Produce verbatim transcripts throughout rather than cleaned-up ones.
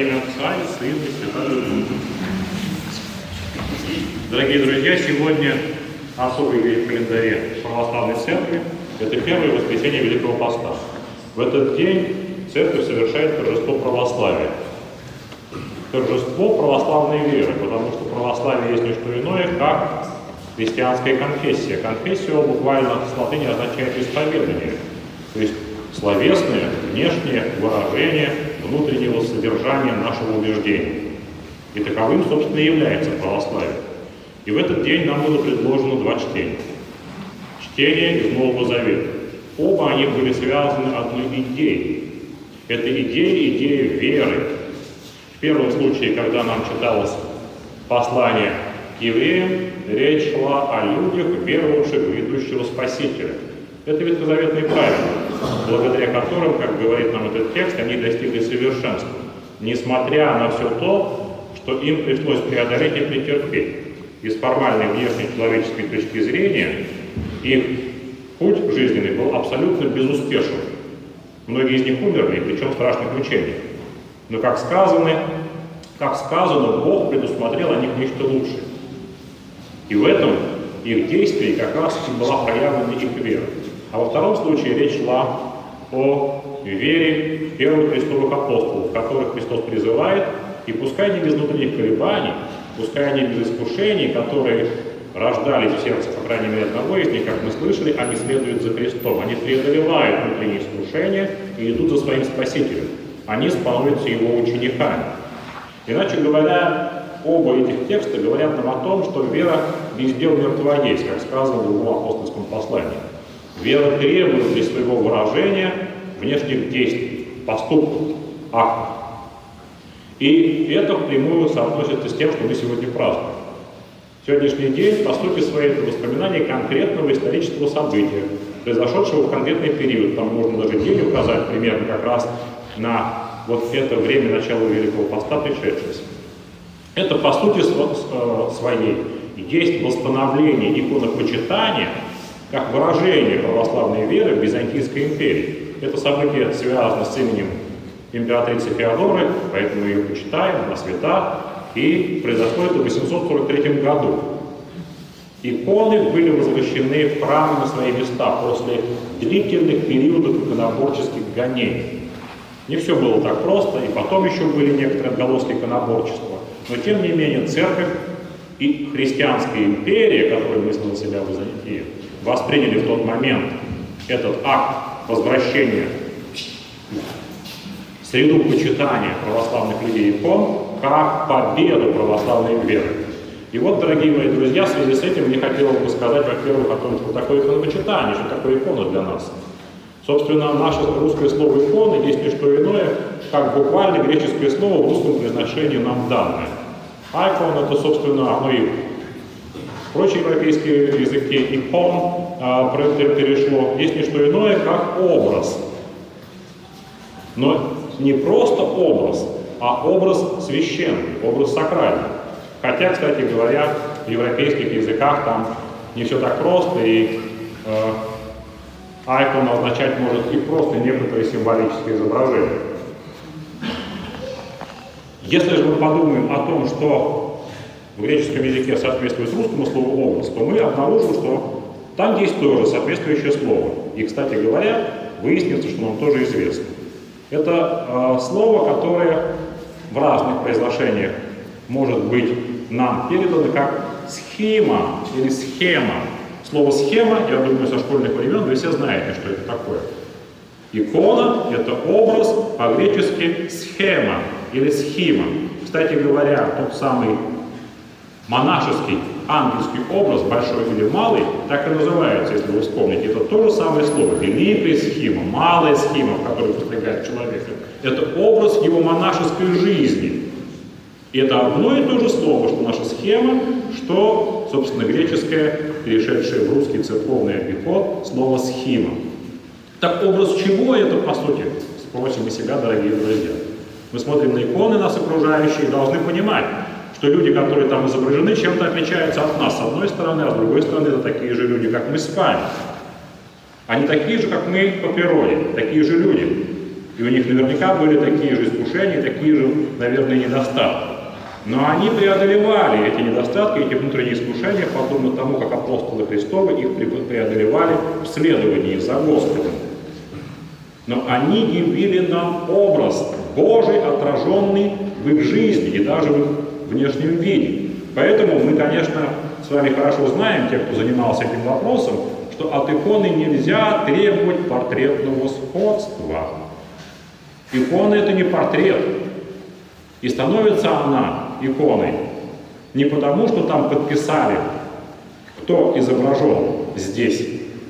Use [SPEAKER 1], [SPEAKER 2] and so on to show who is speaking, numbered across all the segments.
[SPEAKER 1] имя Отца и Сына и Святого Духа. Дорогие друзья, сегодня особый день в календаре Православной Церкви – это первое воскресенье Великого Поста. В этот день Церковь совершает торжество православия. Торжество православной веры, потому что православие есть не что иное, как христианская конфессия. Конфессия буквально с латыни означает исповедание, то есть словесное, внешнее выражение внутреннего содержания нашего убеждения. И таковым, собственно, и является православие. И в этот день нам было предложено два чтения. Чтение из Нового Завета. Оба они были связаны одной идеей. Это идея, идея веры. В первом случае, когда нам читалось послание к евреям, речь шла о людях, веровавших в грядущего Спасителя. Это ветхозаветные правила, благодаря которым, как говорит нам этот текст, они достигли совершенства, несмотря на все то, что им пришлось преодолеть и претерпеть. И с формальной внешней человеческой точки зрения их путь жизненный был абсолютно безуспешным. Многие из них умерли, причем в страшных мучениях. Но, как сказано, как сказано, Бог предусмотрел о них нечто лучшее. И в этом их действии как раз и была проявлена их вера. А во втором случае речь шла о вере первых христовых апостолов, которых Христос призывает, и пускай не без внутренних колебаний, пускай они без искушений, которые рождались в сердце, по крайней мере, одного из них, как мы слышали, они следуют за Христом. Они преодолевают внутренние искушения и идут за своим Спасителем. Они становятся Его учениками. Иначе говоря, оба этих текста говорят нам о том, что вера без дел мертва есть, как сказано в его апостольском послании. Вера требует для своего выражения внешних действий, поступков, актов. И это впрямую соотносится с тем, что мы сегодня празднуем. Сегодняшний день, по сути своей, это воспоминание конкретного исторического события, произошедшего в конкретный период. Там можно даже день указать примерно как раз на вот это время начала Великого Поста пришедшееся. Это, по сути своей, есть восстановление иконопочитания как выражение православной веры в Византийской империи. Это событие связано с именем императрицы Феодоры, поэтому ее почитаем, она свята, и произошло это в восемьсот сорок третьем году. Иконы были возвращены в храмы на свои места после длительных периодов иконоборческих гонений. Не все было так просто, и потом еще были некоторые отголоски иконоборчества. Но тем не менее церковь и христианская империя, которую мыслила себя Византия, восприняли в тот момент этот акт возвращения в среду почитания православных людей икон как победу православной веры. И вот, дорогие мои друзья, в связи с этим мне хотелось бы сказать, во-первых, о том, что такое иконопочитание, что такое икона для нас. Собственно, наше русское слово «икона» есть не что иное, как буквально греческое слово в русском произношении нам данное. Айкон — это, собственно, оно и в прочие европейские языки икон а, перешло. Есть не что иное, как образ. Но не просто образ, а образ священный, образ сакральный. Хотя, кстати говоря, в европейских языках там не все так просто, и э, айкон означать может и просто некоторые символические изображения. Если же мы подумаем о том, что в греческом языке соответствует русскому слову «образ», то мы обнаружим, что там есть тоже соответствующее слово. И, кстати говоря, выяснится, что нам тоже известно. Это э, слово, которое в разных произношениях может быть нам передано как схема или схема. Слово «схема», я думаю, со школьных времен вы все знаете, что это такое. Икона — это образ, по-гречески «схема» или «схима». Кстати говоря, тот самый монашеский ангельский образ, большой или малый, так и называется, если вы вспомните. Это то же самое слово. Великая схима, малая схима, в которой постигает человека. Это образ его монашеской жизни. И это одно и то же слово, что наша схема, что, собственно, греческое, перешедшее в русский церковный обиход, слово «схима». Так образ чего это, по сути? Спросим мы себя, дорогие друзья. Мы смотрим на иконы нас окружающие и должны понимать, что люди, которые там изображены, чем-то отличаются от нас с одной стороны, а с другой стороны это такие же люди, как мы с вами. Они такие же, как мы по природе, такие же люди. И у них наверняка были такие же искушения, такие же, наверное, недостатки. Но они преодолевали эти недостатки, эти внутренние искушения, подобно тому, как апостолы Христовы их преодолевали в следовании за Господом. Но они явили нам образ Божий, отраженный в их жизни и даже в их внешнем виде. Поэтому мы, конечно, с вами хорошо знаем, те, кто занимался этим вопросом, что от иконы нельзя требовать портретного сходства. Икона — это не портрет. И становится она иконой не потому, что там подписали, кто изображен здесь,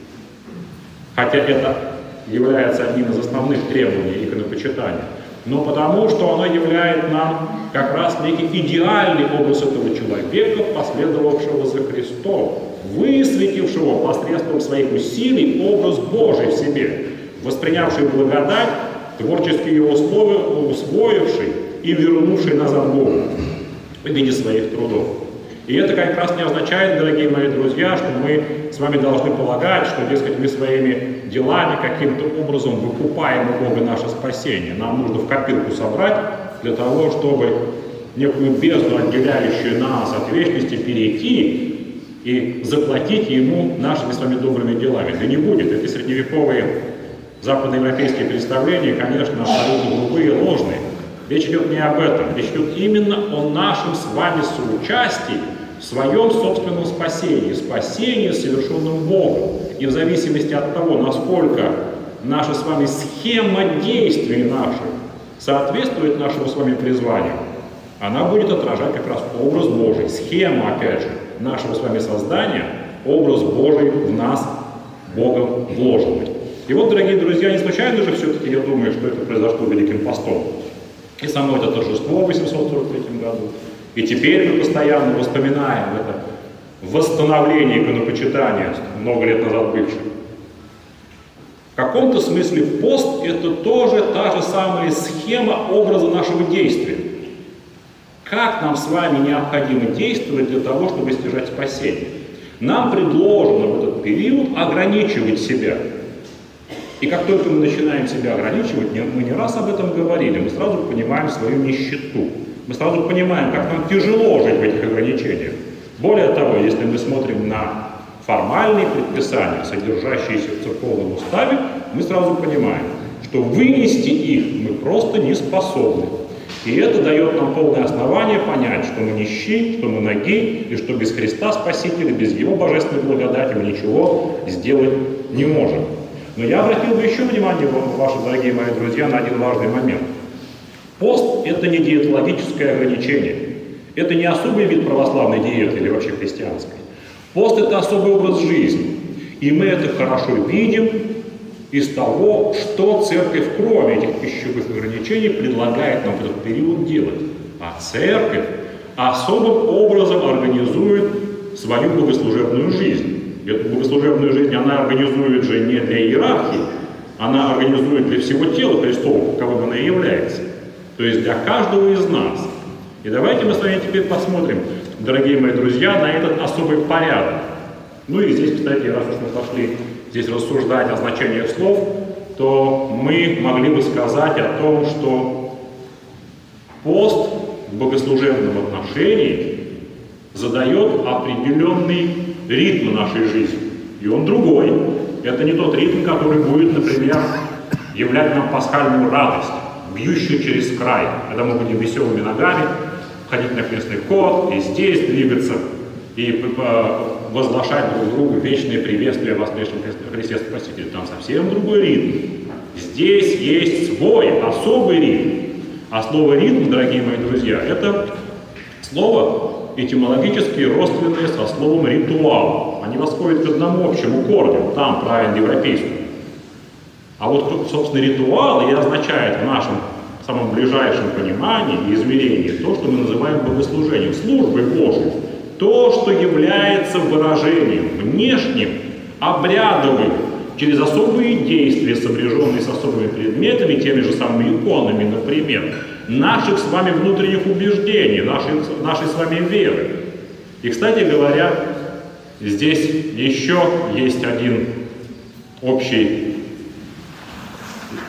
[SPEAKER 1] хотя это является одним из основных требований иконопочитания, но потому, что она является нам как раз некий идеальный образ этого человека, последовавшего за Христом, высветившего посредством своих усилий образ Божий в себе, воспринявший благодать, творчески его условия, усвоивший и вернувший назад Богу в виде своих трудов. И это как раз не означает, дорогие мои друзья, что мы с вами должны полагать, что, дескать, мы своими делами каким-то образом выкупаем у Бога наше спасение. Нам нужно в копилку собрать для того, чтобы некую бездну, отделяющую нас от вечности, перейти и заплатить Ему нашими с вами добрыми делами. Да не будет. Эти средневековые западноевропейские представления, конечно, абсолютно глупые и ложные. Речь идет не об этом. Речь идет именно о нашем с вами соучастии в своем собственном спасении. Спасении, совершенном Богом. И в зависимости от того, насколько наша с вами схема действий наших соответствует нашему с вами призванию, она будет отражать как раз образ Божий. Схема, опять же, нашего с вами создания, образ Божий в нас, Богом вложенный. И вот, дорогие друзья, не случайно же все-таки, я думаю, что это произошло Великим постом. И само это торжество в восемьсот сорок третьем году. И теперь мы постоянно вспоминаем это восстановление иконопочитания, много лет назад бывшего. В каком-то смысле пост — это тоже та же самая схема образа нашего действия. Как нам с вами необходимо действовать для того, чтобы достижать спасение? Нам предложено в этот период ограничивать себя. И как только мы начинаем себя ограничивать, мы не раз об этом говорили, мы сразу понимаем свою нищету. Мы сразу понимаем, как нам тяжело жить в этих ограничениях. Более того, если мы смотрим на формальные предписания, содержащиеся в церковном уставе, мы сразу понимаем, что вынести их мы просто не способны. И это дает нам полное основание понять, что мы нищи, что мы ноги, и что без Христа Спасителя, без Его божественной благодати мы ничего сделать не можем. Но я обратил бы еще внимание, ваши дорогие мои друзья, на один важный момент. Пост — это не диетологическое ограничение. Это не особый вид православной диеты или вообще христианской. Пост — это особый образ жизни. И мы это хорошо видим из того, что церковь, кроме этих пищевых ограничений, предлагает нам в этот период делать. А церковь особым образом организует свою богослужебную жизнь. Эту богослужебную жизнь она организует же не для иерархии, она организует для всего тела Христова, каковым она и является. То есть для каждого из нас. И давайте мы с вами теперь посмотрим, дорогие мои друзья, на этот особый порядок. Ну и здесь, кстати, раз уж мы пошли здесь рассуждать о значениях слов, то мы могли бы сказать о том, что пост в богослужебном отношении задает определенный ритм нашей жизни. И он другой. Это не тот ритм, который будет, например, являть нам пасхальную радость, бьющую через край. Это мы будем веселыми ногами ходить на крестный ход, и здесь двигаться, и возглашать друг другу вечное приветствие воскресшему Христе Спасителю. Там совсем другой ритм. Здесь есть свой особый ритм. А слово «ритм», дорогие мои друзья, это слово этимологически родственное со словом «ритуал». Они восходят к одному общему корню, там, правильно, европейскому. А вот, собственно, ритуал и означает в нашем самом ближайшем понимании и измерении то, что мы называем богослужением, службой Божией. То, что является выражением внешним, обрядовым, через особые действия, сопряженные с особыми предметами, теми же самыми иконами, например, наших с вами внутренних убеждений, нашей, нашей с вами веры. И, кстати говоря, здесь еще есть один общий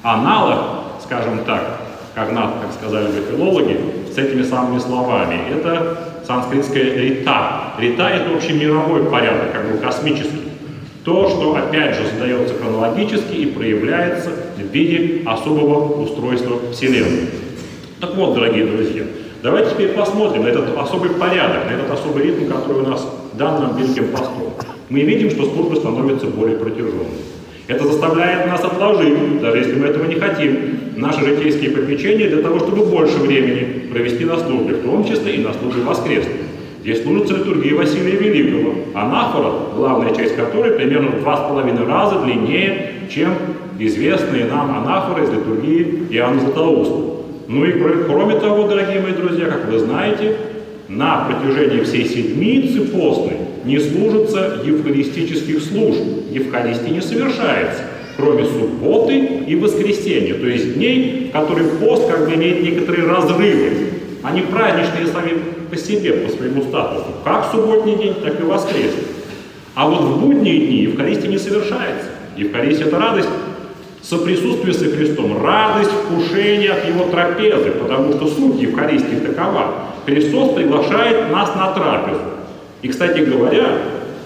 [SPEAKER 1] аналог, скажем так, как, как сказали бы филологи, с этими самыми словами. Это санскритское рита. Рита — это общемировой порядок, как бы космический. То, что, опять же, задается хронологически и проявляется в виде особого устройства Вселенной. Так вот, дорогие друзья, давайте теперь посмотрим на этот особый порядок, на этот особый ритм, который у нас дан нам Великим Постом. Мы видим, что служба становится более протяженной. Это заставляет нас отложить, даже если мы этого не хотим, наши житейские попечения для того, чтобы больше времени провести на службе, в том числе и на службе воскресной. Здесь служится литургия Василия Великого, анафора, главная часть которой примерно в два с половиной раза длиннее, чем известные нам анафоры из литургии Иоанна Златоуста. Ну и кроме того, дорогие мои друзья, как вы знаете, на протяжении всей седмицы постной не служится евхаристических служб, Евхаристия не совершается, кроме субботы и воскресенья, то есть дней, в которых пост как бы имеет некоторые разрывы. Они праздничные сами по себе, по своему статусу, как субботний день, так и воскресный. А вот в будние дни Евхаристия не совершается. Евхаристия — это радость соприсутствия со Христом, радость вкушения от Его трапезы, потому что суть Евхаристии такова. Христос приглашает нас на трапезу. И, кстати говоря,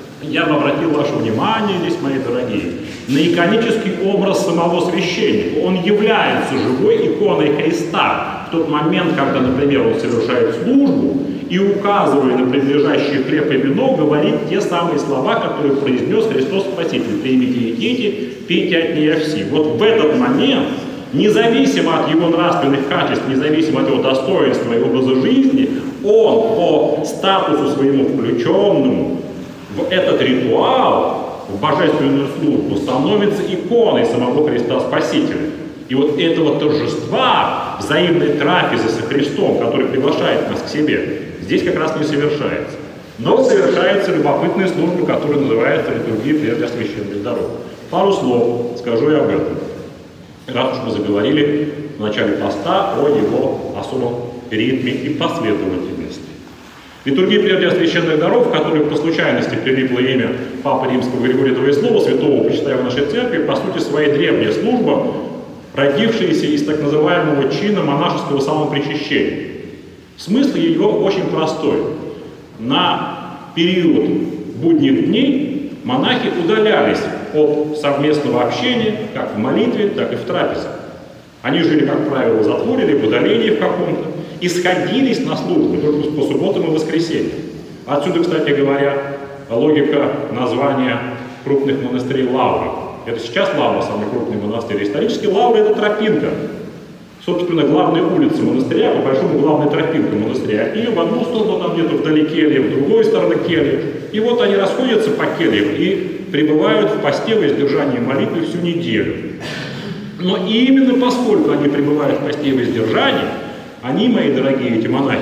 [SPEAKER 1] я бы обратил ваше внимание здесь, мои дорогие, на иконический образ самого священника. Он является живой иконой Христа в тот момент, когда, например, он совершает службу и, указывая на принадлежащий хлеб и вино, говорит те самые слова, которые произнес Христос Спаситель: «Примите и едите, пейте от нее все». Вот в этот момент, независимо от его нравственных качеств, независимо от его достоинства и образа жизни, он по статусу своему включенному в этот ритуал, в божественную службу, становится иконой самого Христа Спасителя. И вот этого торжества, взаимной трапезы со Христом, который приглашает нас к себе, здесь как раз не совершается. Но совершается любопытная служба, которая называется литургия Преосвященных даров. Пару слов скажу я об этом. Раз уж мы заговорили в начале поста о его особом ритме и последовательности. Литургия Преосвященных даров, в которой по случайности прилипло имя Папы Римского Григория Двоеслова, святого почитая в нашей церкви, по сути своей древняя служба, родившаяся из так называемого чина монашеского самопричащения. Смысл ее очень простой. На период будних дней монахи удалялись от совместного общения как в молитве, так и в трапезе. Они жили, как правило, в затворе или в удалении в каком-то, и сходились на службу только по субботам и воскресеньям. Отсюда, кстати говоря, логика названия крупных монастырей лавры. Это сейчас Лавра самый крупный монастырь. Исторически Лавра — это тропинка. Собственно, главная улица монастыря, по-большому главная тропинка монастыря. От нее в одну сторону там где-то вдали келья, в другой сторону келья. И вот они расходятся по кельям и пребывают в посте, в воздержании молитвы всю неделю. Но именно поскольку они пребывают в посте и воздержании, они, мои дорогие эти монахи,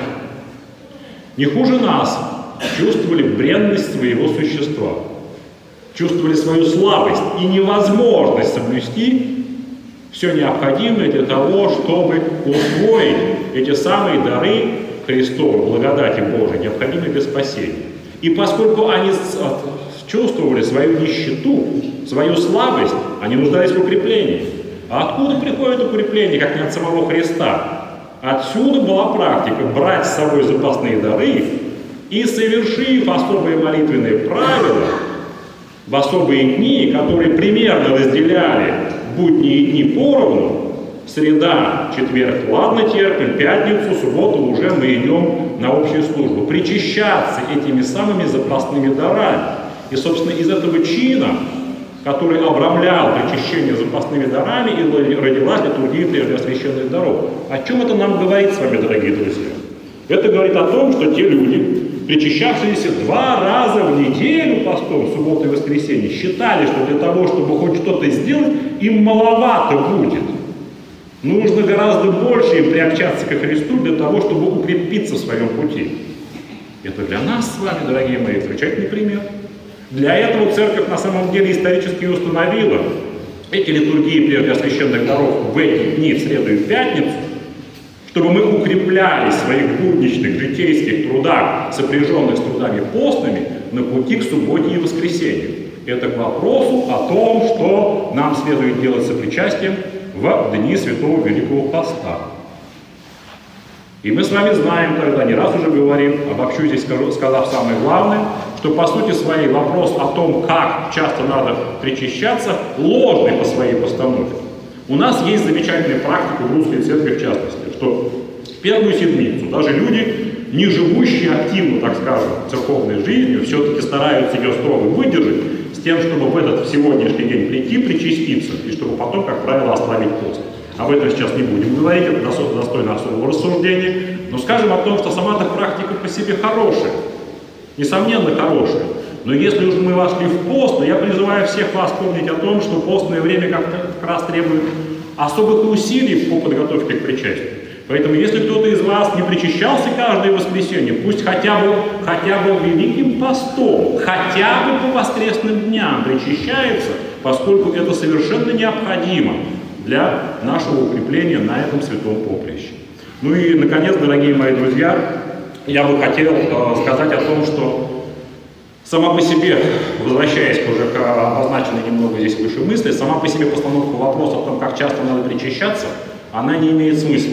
[SPEAKER 1] не хуже нас чувствовали бренность своего существа, чувствовали свою слабость и невозможность соблюсти все необходимое для того, чтобы усвоить эти самые дары Христовой, благодати Божией, необходимые для спасения. И поскольку они чувствовали свою нищету, свою слабость, они нуждались в укреплении. А откуда приходит укрепление, как не от самого Христа? Отсюда была практика брать с собой запасные дары и, совершив особые молитвенные правила, в особые дни, которые примерно разделяли будние дни поровну, среда, четверг, ладно терпим, пятницу, субботу уже мы идем на общую службу, причащаться этими самыми запасными дарами. И, собственно, из этого чина, который обрамлял причащение запасными дарами, и родилась литургия Преосвященных даров. О чем это нам говорит с вами, дорогие друзья? Это говорит о том, что те люди, причащавшиеся два раза в неделю постом, субботу и воскресенье, считали, что для того, чтобы хоть что-то сделать, им маловато будет. Нужно гораздо больше им приобщаться ко Христу для того, чтобы укрепиться в своем пути. Это для нас с вами, дорогие мои, замечательный пример. Для этого церковь на самом деле исторически установила эти литургии Преосвященных даров в эти дни, в среду и в пятницу, чтобы мы укреплялись в своих будничных житейских трудах, сопряженных с трудами постными, на пути к субботе и воскресенью. Это к вопросу о том, что нам следует делать с сопричастием в дни Святого Великого Поста. И мы с вами знаем тогда, не раз уже говорил, обобщу здесь, скажу, сказав самое главное, что по сути своей вопрос о том, как часто надо причащаться, ложный по своей постановке. У нас есть замечательная практика в русской церкви в частности, что первую седмицу даже люди, не живущие активно, так скажем, церковной жизнью, все-таки стараются ее строго выдержать, с тем, чтобы в этот сегодняшний день прийти, причаститься, и чтобы потом, как правило, ослабить пост. Об этом сейчас не будем говорить, это достойно особого рассуждения, но скажем о том, что сама эта практика по себе хорошая, несомненно хорошая. Но если уж мы вошли в пост, то я призываю всех вас помнить о том, что постное время как, как раз требует особых усилий по подготовке к причастию. Поэтому если кто-то из вас не причащался каждое воскресенье, пусть хотя бы, хотя бы Великим постом, хотя бы по воскресным дням причащается, поскольку это совершенно необходимо для нашего укрепления на этом святом поприще. Ну и, наконец, дорогие мои друзья, я бы хотел э, сказать о том, что сама по себе, возвращаясь уже к обозначенной немного здесь выше мысли, сама по себе постановка вопроса о том, как часто надо причащаться, она не имеет смысла.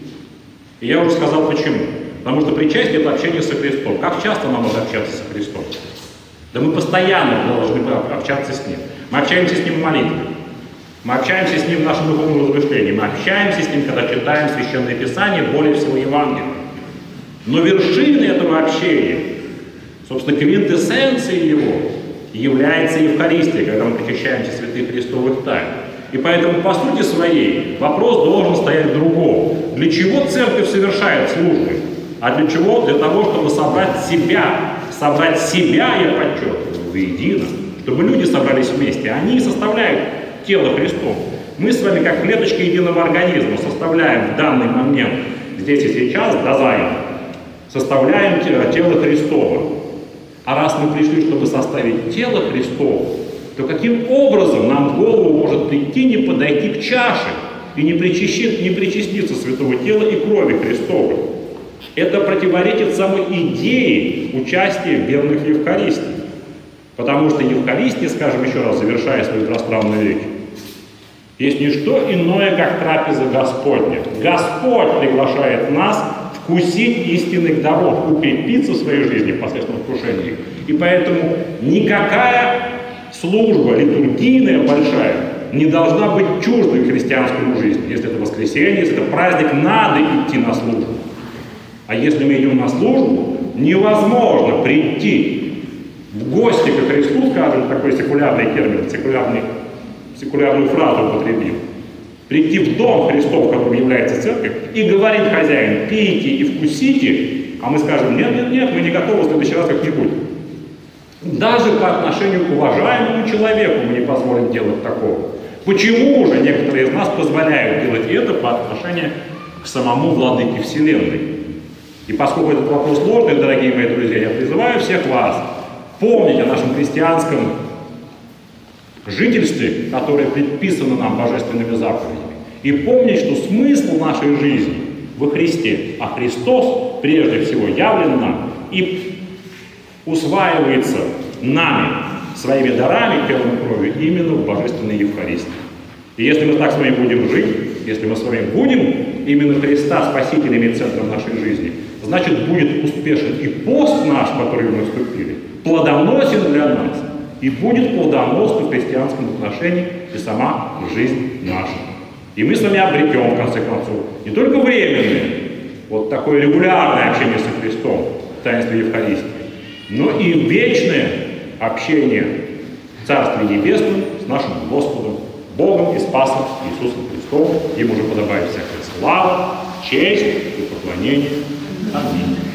[SPEAKER 1] И я уже сказал почему. Потому что причастие – это общение со Христом. Как часто нам надо общаться со Христом? Да мы постоянно должны общаться с Ним. Мы общаемся с Ним в молитве. Мы общаемся с Ним в нашем духовном размышлении. Мы общаемся с Ним, когда читаем Священное Писание, более всего Евангелие. Но вершиной этого общения, собственно, квинтэссенцией его, является Евхаристия, когда мы причащаемся святых Христовых тайн. И поэтому, по сути своей, вопрос должен стоять в другом. Для чего церковь совершает службы? А для чего? Для того, чтобы собрать себя, собрать себя, я подчеркиваю, воедино, чтобы люди собрались вместе. Они составляют тело Христово. Мы с вами, как клеточки единого организма, составляем в данный момент, здесь и сейчас, до займа, составляем тело Христово. А раз мы пришли, чтобы составить тело Христово, то каким образом нам в голову может прийти не подойти к чаше и не причаститься, не причаститься святого тела и крови Христовой? Это противоречит самой идее участия в верных Евхаристии. Потому что Евхаристия, скажем еще раз, завершая свою пространную речь, есть не что иное, как трапеза Господня. Господь приглашает нас вкусить истинных даров, укрепиться в своей жизни посредством вкушения. И поэтому никакая служба литургийная большая не должна быть чуждой христианскому жизни. Если это воскресенье, если это праздник, надо идти на службу. А если мы идем на службу, невозможно прийти в гости ко Христу, скажем, такой секулярный термин, секулярный, секулярную фразу употребим, прийти в дом Христов, которым является церковь, и говорит хозяин: пейте и вкусите, а мы скажем: нет, нет, нет, мы не готовы, в следующий раз как-нибудь. Даже по отношению к уважаемому человеку мы не позволим делать такого. Почему же некоторые из нас позволяют делать это по отношению к самому Владыке Вселенной? И поскольку этот вопрос сложный, дорогие мои друзья, я призываю всех вас помнить о нашем христианском жительстве, которое предписано нам божественными заповедями, и помнить, что смысл нашей жизни во Христе, а Христос прежде всего явлен нам и усваивается нами, своими дарами, телом и кровью, именно в Божественной Евхаристии. И если мы так с вами будем жить, если мы с вами будем именно Христа спасителем и центром нашей жизни, значит, будет успешен и пост наш, в который мы вступили, плодоносен для нас, и будет плодоносна в христианском отношении и сама жизнь наша. И мы с вами обретем, в конце концов, не только временное, вот такое регулярное общение со Христом в таинстве Евхаристии, но и вечное общение в Царстве Небесном с нашим Господом, Богом и Спасом Иисусом Христом. Ему же подобает всякая слава, честь и поклонение. Аминь.